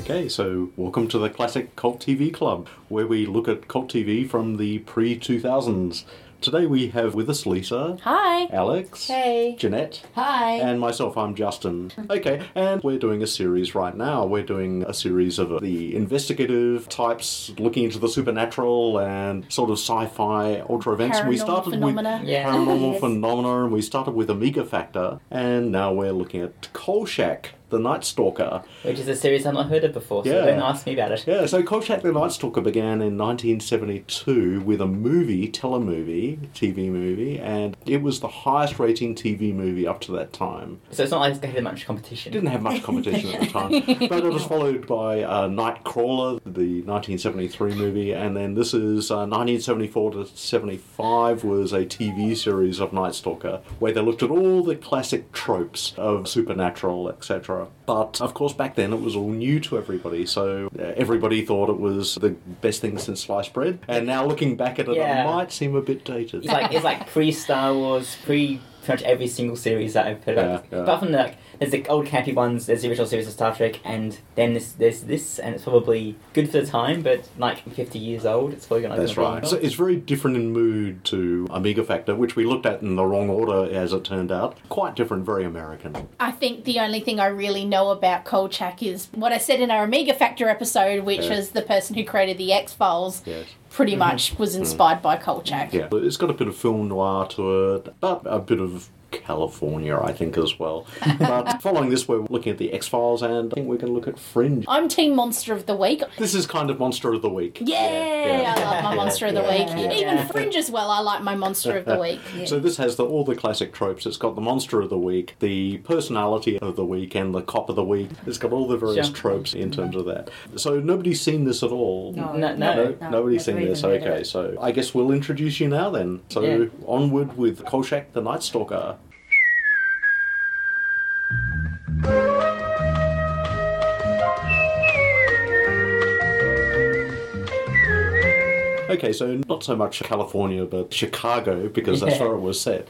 Okay, so welcome to the Classic Cult TV Club, where we look at cult TV from the pre-2000s. Today we have with us Lisa. Hi. Alex. Hey. Jeanette. Hi. And myself, I'm Justin. Okay, and we're doing a series right now. We're doing a series of the investigative types, looking into the supernatural and sort of sci-fi ultra events. Paranormal phenomena. With Yeah. paranormal Yes. phenomena, and we started with Omega Factor, and now we're looking at Kolchak, the Night Stalker. Which is a series I've not heard of before, so Yeah. don't ask me about it. Yeah, so Kolchak the Night Stalker began in 1972 with a movie, telemovie, TV movie, and it was the highest rating TV movie up to that time. So it's not like it had much competition. It didn't have much competition at the time, but it was followed by Nightcrawler, the 1973 movie, and then this is 1974 to 75 was a TV series of Night Stalker, where they looked at all the classic tropes of supernatural, etc. But, of course, back then it was all new to everybody, so everybody thought it was the best thing since sliced bread. And now looking back at it, Yeah. it might seem a bit dated. It's like pre-Star Wars, pretty much every single series that I've heard of. Yeah. Apart from there's the old campy ones, there's the original series of Star Trek, and then there's this, and it's probably good for the time, but like 50 years old, it's probably going to That's right. So it's very different in mood to Omega Factor, which we looked at in the wrong order, as it turned out. Quite different, very American. I think the only thing I really know about Kolchak is what I said in our Omega Factor episode, which was the person who created the X-Files. Yes. Pretty much was inspired by Kolchak. Yeah, it's got a bit of film noir to it, but a bit of California, I think, as well. But following this, we're looking at the X-Files, and I think we're going to look at Fringe. I'm Team Monster of the Week. This is kind of Monster of the Week. Yeah. I love my Monster of the Week. Yeah. Even Fringe as well, I like my Monster of the Week. So this has all the classic tropes. It's got the Monster of the Week, the Personality of the Week, and the Cop of the Week. It's got all the various tropes in terms of that. So nobody's seen this at all? No. Nobody's seen this. Okay, so I guess we'll introduce you now then. So onward with Kolchak the Night Stalker. Okay, so not so much California, but Chicago, because that's where it was set.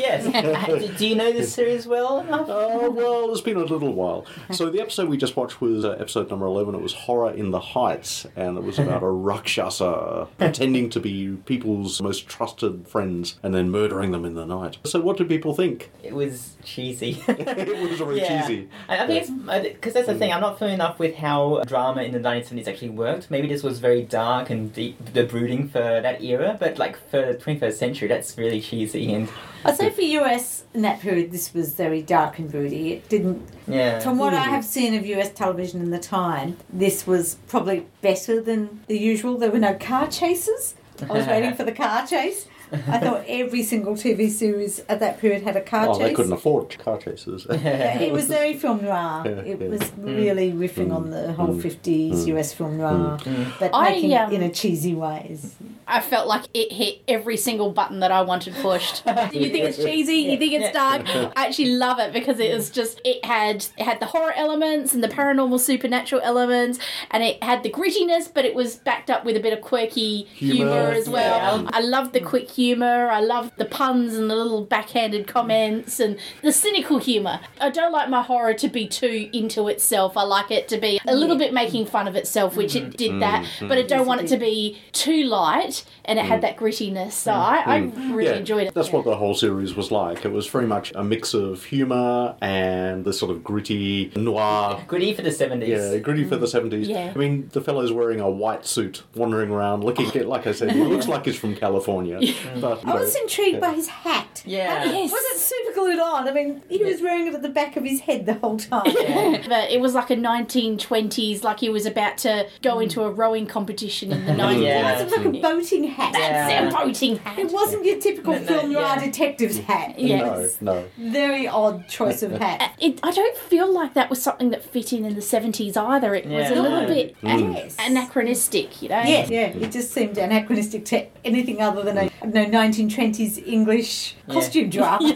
Yes. Do you know this series well enough? Well, it's been a little while. So the episode we just watched was episode number 11. It was Horror in the Heights, and it was about a Rakshasa pretending to be people's most trusted friends and then murdering them in the night. So what did people think? It was cheesy. It was very cheesy. I think it's because that's the thing. I'm not familiar enough with how drama in the 1970s actually worked. Maybe this was very dark and deep, the brooding for that era, but like for the 21st century, that's really cheesy. And I'd say for US in that period, this was very dark and broody. It didn't. yeah. From what I have seen of US television in the time, this was probably better than the usual. There were no car chases. I was waiting for the car chase. I thought every single TV series at that period had a car chase. They couldn't afford car chases. It was very film noir. It was really riffing on the whole 50s US film noir, but making it in a cheesy way. I felt like it hit every single button that I wanted pushed. You think it's cheesy? You think it's dark? I actually love it because it was just it had the horror elements and the paranormal supernatural elements, and it had the grittiness, but it was backed up with a bit of quirky humour as well. Yeah. I loved the quick humour. I loved the puns and the little backhanded comments and the cynical humour. I don't like my horror to be too into itself. I like it to be a little bit making fun of itself, which it did that, but I don't want it to be too light, and it had that grittiness. So I really enjoyed it. That's what the whole series was like. It was very much a mix of humour and the sort of gritty noir. Gritty for the 70s. Yeah, gritty for the 70s. Yeah. I mean, the fellow's wearing a white suit, wandering around, looking, like I said, he looks like he's from California. But, I was intrigued by his hat. Yeah. Yes. Was it super glued on? I mean, he was wearing it at the back of his head the whole time. But it was like a 1920s, like he was about to go into a rowing competition in the 90s. Yeah. It was like a boating hat. That's a boating hat. It wasn't your typical film noir detective's hat. Yes. No. Very odd choice of hat. I don't feel like that was something that fit in the 70s either. It was a little bit Yes. anachronistic, you know? Yeah, it just seemed anachronistic to anything other than a 1920s English costume drama.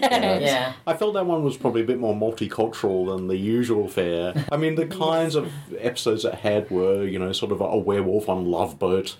Yeah. I felt that one was probably a bit more multicultural than the usual fare. I mean, the kinds of episodes it had were, sort of a werewolf on Love Boat,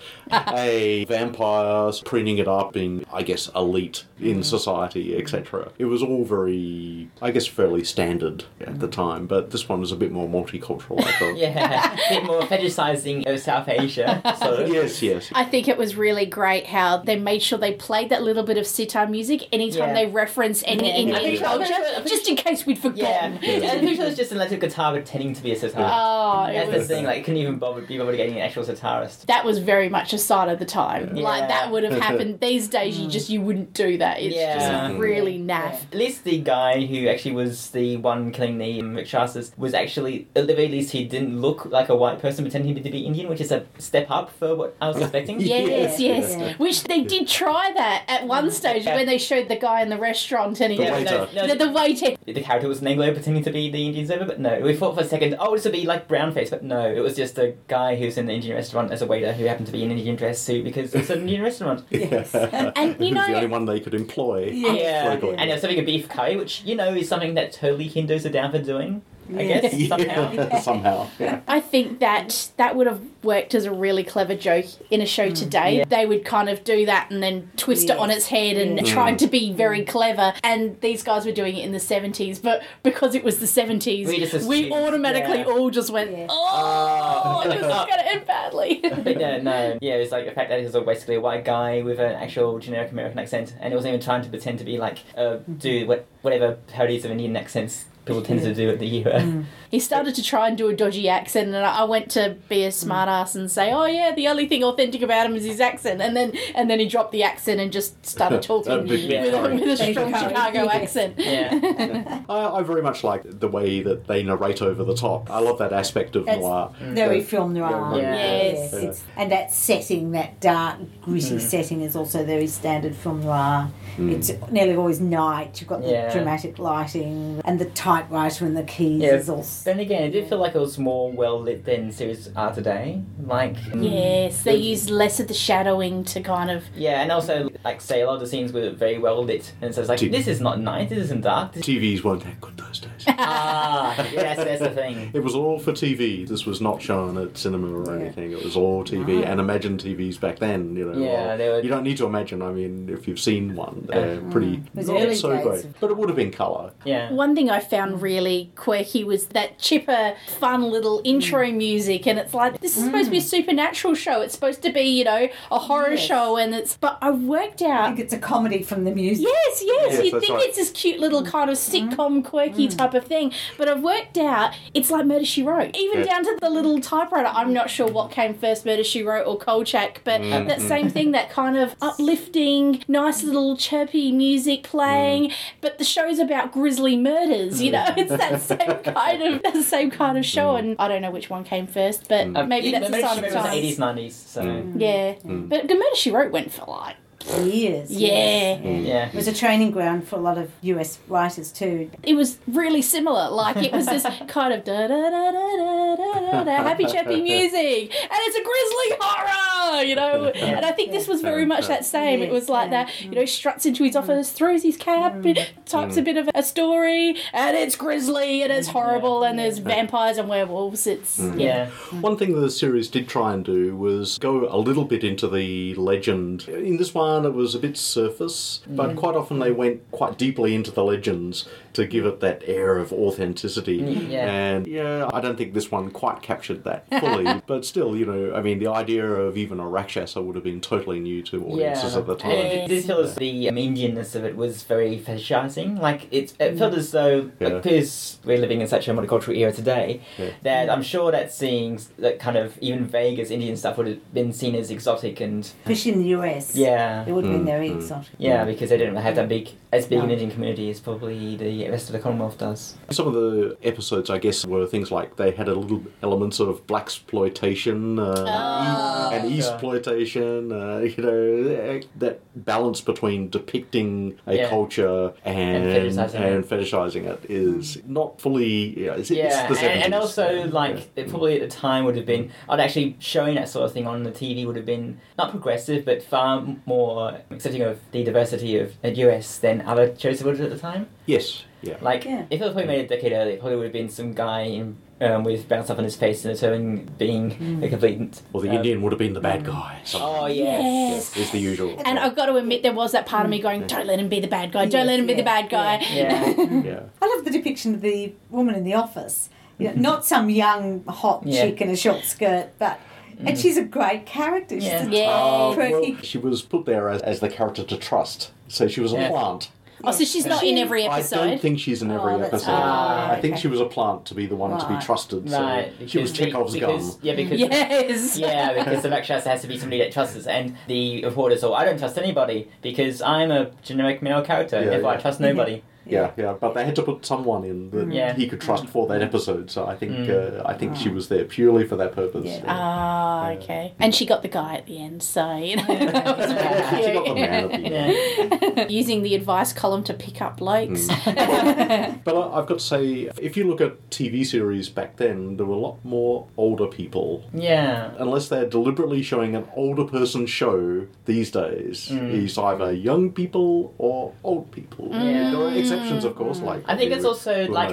a vampire preening it up, being, I guess, elite in society, etc. It was all very, I guess, fairly standard at the time, but this one was a bit more multicultural, I thought. Yeah, a bit more fetishizing of South Asia. Sort of. Yes. I think it was really great how they made sure they played that little bit of sitar music anytime they reference any Indian culture, just in case we'd forgotten. Yeah, I'm pretty sure it's just an electric guitar pretending to be a sitar. Oh, That's the thing, like, couldn't even be bothered getting an actual sitarist. that was very much a sign of the time. Yeah. Like, that would have happened. These days, you wouldn't do that. It's just really naff. At least the guy who actually was the one killing the Rakshasas was actually, at the very least, he didn't look like a white person pretending to be Indian, which is a step up for what I was expecting. Yes. Yeah. Which they did try that at one stage when they showed the guy in the restaurant and he... The waiter. The waiter. The character was an Anglo pretending to be the Indian server, but no. We thought for a second, this would be like brownface, but no. It was just a guy who's in the Indian restaurant as a waiter who happened to be in an Indian dress suit because it's an Indian restaurant. Yes. And He was the only one they could employ. Yeah, locally. and they're serving a beef curry, which, is something that totally Hindus are down for doing, I guess, somehow. Somehow, yeah. I think that would have worked as a really clever joke in a show today. Yeah. They would kind of do that and then twist it on its head and try to be very clever. And these guys were doing it in the 70s, but because it was the 70s, we automatically all just went, this is going to end badly. But no. Yeah, it's like the fact that he was basically a white guy with an actual generic American accent, and he wasn't even trying to pretend to be like, whatever parodies of Indian accents people tended to do at the era. He started to try and do a dodgy accent, and I went to be a smartass and say, the only thing authentic about him is his accent, and then he dropped the accent and just started talking with a strong Chicago accent. Yeah. I very much like the way that they narrate over the top. I love that aspect of noir. Very film noir. Yeah. Yes. And that setting, that dark, gritty setting is also very standard film noir. It's nearly always night. You've got the dramatic lighting and the typewriter and the keys is all... Then again, it did feel like it was more well lit than series are today. Like, Yes, they used less of the shadowing to kind of... Yeah, and also, like, say, a lot of the scenes were very well lit. And so it's like, this is not night, this isn't dark. TVs weren't that good those days. That's the thing. It was all for TV. This was not shown at cinema or anything. It was all TV. And Imagine TVs back then, Yeah, they were... You don't need to imagine. I mean, if you've seen one, they're pretty was not early so days great. of- But it would have been colour. Yeah. One thing I found really quirky was that chipper, fun little intro music, and it's like, this is supposed to be a supernatural show. It's supposed to be, a horror show, and it's... But I worked I out... think it's a comedy from the music. Yes, Yes, you that's think right. it's this cute little kind of sitcom, quirky type of thing, but I've worked out it's like Murder, She Wrote. Even down to the little typewriter. I'm not sure what came first, Murder, She Wrote or Kolchak, but that same thing, that kind of uplifting, nice little chirpy music playing, but the show's about grisly murders, it's that same kind of show, and I don't know which one came first, but maybe that's a sign of the It was times. 80s, 90s, so... Yeah, but the Murder, She Wrote went for like... Years. Yeah. It was a training ground for a lot of US writers too. It was really similar. Like, it was this kind of da-da-da-da-da-da-da, happy chappy music, and it's a grisly horror, And I think this was very much that same. It was like that, struts into his office, throws his cap, types a bit of a story, and it's grisly, and it's horrible, and there's vampires and werewolves. It's... One thing the series did try and do was go a little bit into the legend. In this one, it was a bit surface, but quite often they went quite deeply into the legends to give it that air of authenticity. And I don't think this one quite captured that fully, but still, the idea of even a Rakshasa would have been totally new to audiences at the time. And it feels the Indianness of it was very fetishizing. Like, it felt as though, because we're living in such a multicultural era today, that I'm sure that seeing that kind of even vague as Indian stuff would have been seen as exotic and... Especially in the US. Yeah. It would have been very exotic. Yeah, because they didn't have that big an Indian community as probably the rest of the Commonwealth does. Some of the episodes, I guess, were things like they had a little elements of blaxploitation and eastploitation, that balance between depicting a culture and fetishizing it is not fully... it's the 70s. And also, it probably at the time would have been... I'd actually showing that sort of thing on the TV would have been not progressive, but far more more accepting of the diversity of the US than other shows would at the time. Yes. Yeah. Like, if it was probably made a decade earlier, it probably would have been some guy with brown stuff on his face and turning being a complete... Or the Indian would have been the bad guy. Oh, yes. It's the usual. And I've got to admit, there was that part of me going, don't let him be the bad guy, don't let him be the bad guy. Yeah. I love the depiction of the woman in the office. You know, not some young, hot chick in a short skirt, but... And she's a great character. She's a well, she was put there as the character to trust. So she was a plant. Oh, so she's not in every episode? I don't think she's in every episode. I think she was a plant to be the one to be trusted. So she was Chekhov's gun. Yeah, because... Yes! Yeah, because the Rakshasa has to be somebody that trusts us. And the reporters I don't trust anybody because I'm a generic male character. Therefore, I trust nobody. Yeah, but they had to put someone in that he could trust for that episode. So I think she was there purely for that purpose. Yeah. Okay. And she got the guy at the end, so you know that was a bit cute. She got the man at the end. Using the advice column to pick up blokes. But I've got to say, if you look at TV series back then, there were a lot more older people. Yeah. Unless they're deliberately showing an older person show these days, it's either young people or old people. Yeah. There are exceptions, of course. Like I think it's also like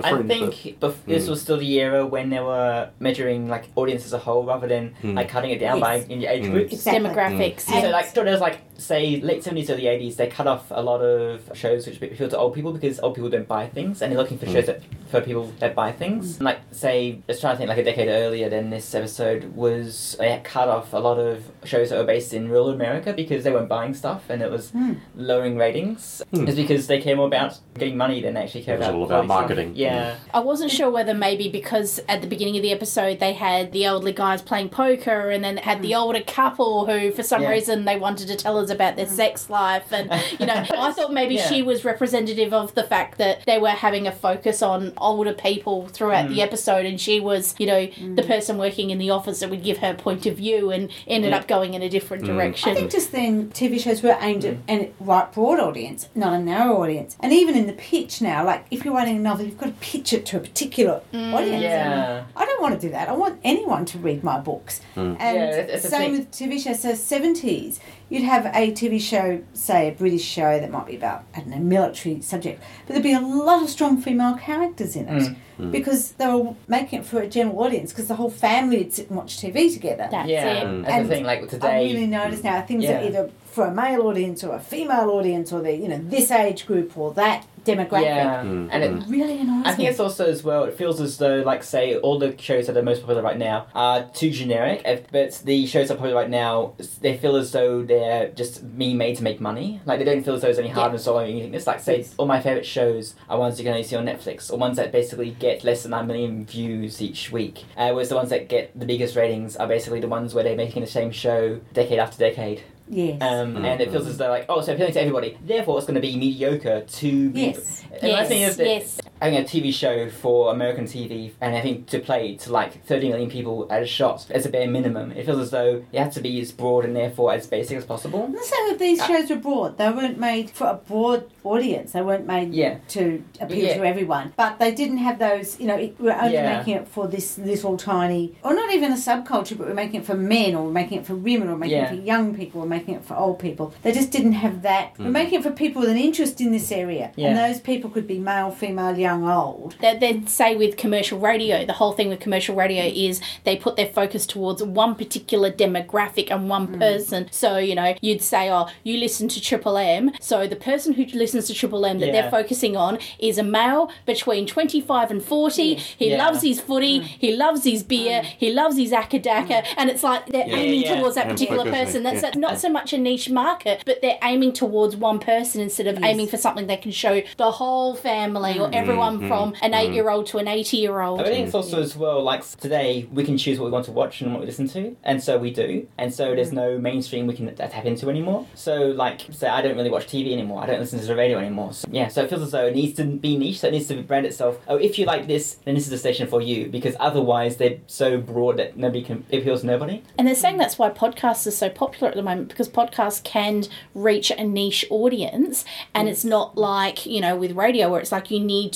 this was still the era when they were measuring like audience as a whole rather than like cutting it down by in your age groups. Exactly. Demographics. So like there was like say late 70s early 80s they cut off a lot of shows which appeal to old people because old people don't buy things and they're looking for shows for people that buy things. Like say let's try to think like a decade earlier than this episode was they cut off a lot of shows that were based in rural America because they weren't buying stuff and it was lowering ratings. It's because they care more about getting money than they actually care about. It was all about marketing. Yeah. I wasn't sure whether maybe because at the beginning of the episode they had the elderly guys playing poker and then had the older couple who for some reason they wanted to tell us about their sex life and you know I thought maybe she was representative of the fact that they were having a focus on older people throughout the episode and she was you know the person working in the office that would give her point of view and ended up going in a different direction. I think just then TV shows were aimed at a broad audience, not a narrow audience. And even in the pitch now, like if you're writing a novel, you've got to pitch it to a particular audience. Yeah. I don't want to do that. I want anyone to read my books. And same with TV shows. So 70s, you'd have a TV show, say a British show that might be about, I don't know, military subject, but there'd be a lot of strong female characters in it because they were making it for a general audience because the whole family would sit and watch TV together. That's it. That's the thing, like today... I really notice now things are either for a male audience or a female audience or the this age group or that demographic. Yeah, and it really annoys me. I think it's also as well, it feels as though, like, say, all the shows that are most popular right now are too generic, but the shows that are popular right now, they feel as though they're just made to make money. Like, they don't feel as though there's any hard and soul or anything. It's like, say, all my favourite shows are ones you can only see on Netflix, or ones that basically get less than 9 million views each week. Whereas the ones that get the biggest ratings are basically the ones where they're making the same show decade after decade. Yes. And it feels as though, like, so appealing to everybody. Therefore, it's going to be mediocre to be... Yes. And my thing is that having a TV show for American TV and having to play to, like, 30 million people at a shot as a bare minimum, it feels as though it has to be as broad and therefore as basic as possible. I'm not saying that these shows were broad. They weren't made for a broad audience. They weren't made to appeal to everyone. But they didn't have those, we're only making it for this little tiny... Or not even a subculture, but we're making it for men or we're making it for women or we're making it for young people or making it for old people. They just didn't have that. We're making it for people with an interest in this area. Yeah. And those people could be male, female, young, old. They'd say with commercial radio, the whole thing with commercial radio is they put their focus towards one particular demographic and one person. So, you'd say, you listen to Triple M. So the person who listens to Triple M that they're focusing on is a male between 25 and 40. He loves his footy. He loves his beer. He loves his akadaka. And it's like they're aiming towards that particular person. That's not so much a niche market, but they're aiming towards one person instead of aiming for something that can show the whole family or everyone from an 8-year-old to an 80-year-old. I think it's also as well, like today we can choose what we want to watch and what we listen to, and so we do, and so there's no mainstream we can tap into anymore. So like, say I don't really watch TV anymore, I don't listen to the radio anymore. So it feels as though it needs to be niche, so it needs to brand itself. Oh, if you like this, then this is the station for you, because otherwise they're so broad that it appeals to nobody. And they're saying that's why podcasts are so popular at the moment, because podcasts can reach a niche audience, and it's not like, with radio where it's like you need to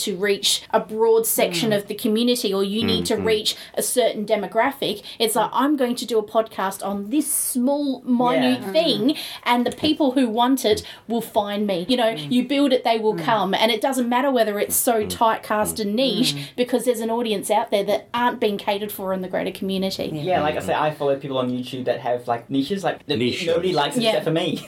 to reach a broad section of the community, or you need to reach a certain demographic. It's like, I'm going to do a podcast on this small, minute thing, and the people who want it will find me. You know, you build it, they will come. And it doesn't matter whether it's so tight cast and niche, because there's an audience out there that aren't being catered for in the greater community. Yeah, like I say, I follow people on YouTube that have like niches, like nobody likes it except for me.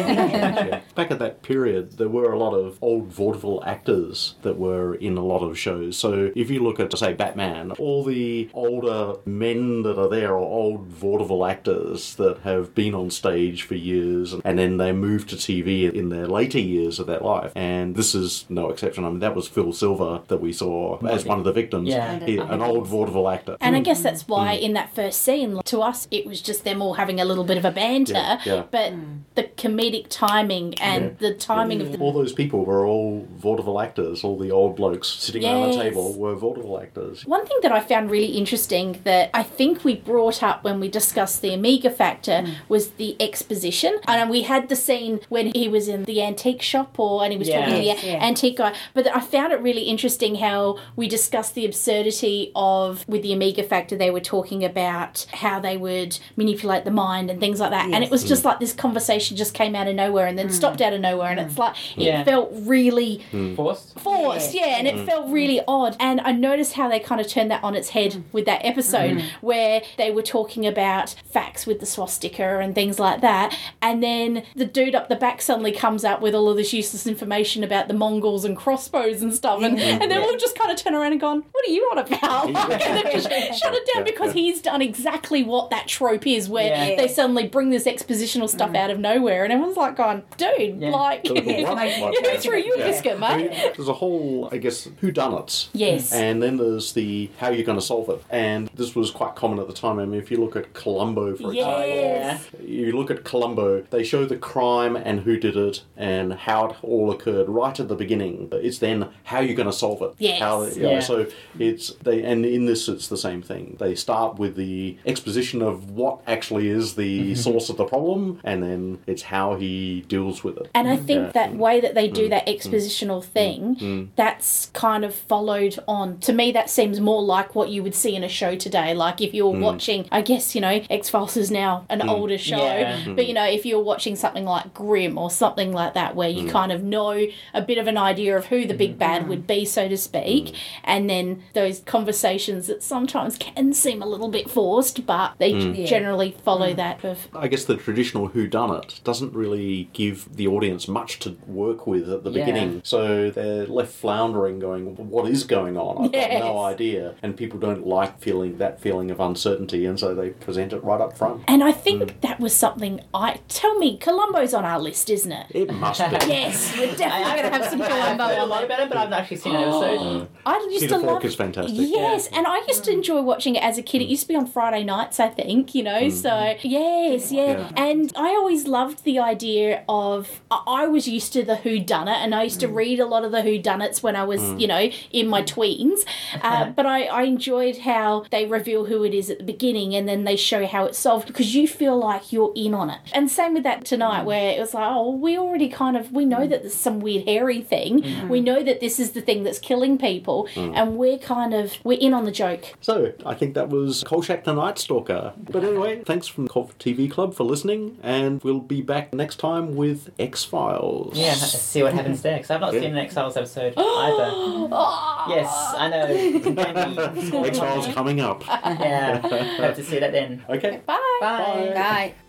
Back at that period, there were a lot of old vaudeville actors that were in a lot of shows. So if you look at, say, Batman, all the older men that are there are old vaudeville actors that have been on stage for years, and then they moved to TV in their later years of their life. And this is no exception. I mean, that was Phil Silver that we saw as one of the victims. An old vaudeville actor. And I guess that's why in that first scene, to us, it was just them all having a little bit of a banter, but the comedic timing and the timing of the... All those people were all vaudeville actors. All the old blokes sitting around the table were vaudeville actors. One thing that I found really interesting that I think we brought up when we discussed the Amiga factor was the exposition. And we had the scene when he was in the antique shop and he was talking to the antique guy. But I found it really interesting how we discussed the absurdity of, with the Amiga factor, they were talking about how they would manipulate the mind and things like that. And it was just like this conversation just came out of nowhere and then stopped out of nowhere. And it's like, it felt really... Forced, and it felt really odd. And I noticed how they kind of turned that on its head with that episode where they were talking about facts with the swastika and things like that. And then the dude up the back suddenly comes out with all of this useless information about the Mongols and crossbows and stuff. And then we'll just kind of turn around and gone, what are you on about? And then just shut it down because he's done exactly what that trope is, where they suddenly bring this expositional stuff out of nowhere. And everyone's like going, dude, like, who threw you a biscuit, mate? There's a whole, I guess, whodunits. Yes. And then there's the how you're going to solve it. And this was quite common at the time. I mean, if you look at Columbo, for example, you look at Columbo, they show the crime and who did it and how it all occurred right at the beginning. It's then how you're going to solve it. Yes. So it's and in this it's the same thing. They start with the exposition of what actually is the source of the problem, and then it's how he deals with it. And I think that way that they do that expositional thing, that's kind of followed on. To me, that seems more like what you would see in a show today. Like if you're watching, I guess, you know, X-Files is now an older show, but, you know, if you're watching something like Grimm or something like that, where you kind of know a bit of an idea of who the big bad would be, so to speak, and then those conversations that sometimes can seem a little bit forced, but they generally follow that. I guess the traditional whodunit doesn't really give the audience much to work with at the beginning, so they're left floundering going, what is going on? I've got no idea. And people don't like feeling of uncertainty, and so they present it right up front. And I think that was something tell me, Columbo's on our list, isn't it? It must be. Yes, we're definitely going to have some Columbo I on know about it, but I've not actually seen an episode. I used Peter to Falk love is fantastic. Yes, and I used to enjoy watching it as a kid. It used to be on Friday nights, I think, you know, so yes. And I always loved the idea of, I was used to the whodunit, and I used to read a lot of the whodunits when I was, you know, in my tweens, but I enjoyed how they reveal who it is at the beginning and then they show how it's solved, because you feel like you're in on it. And same with that tonight, where it was like, oh, we already we know that there's some weird hairy thing, we know that this is the thing that's killing people, and we're in on the joke. So I think that was Kolchak the Night Stalker. But anyway, thanks from Cold TV Club for listening, and we'll be back next time with X-Files. Yeah, let's see what happens next. I've not seen an X-Files episode either. Yes, I know. X-Files coming up. Yeah, hope to see that then. Okay. Bye. Bye. Bye.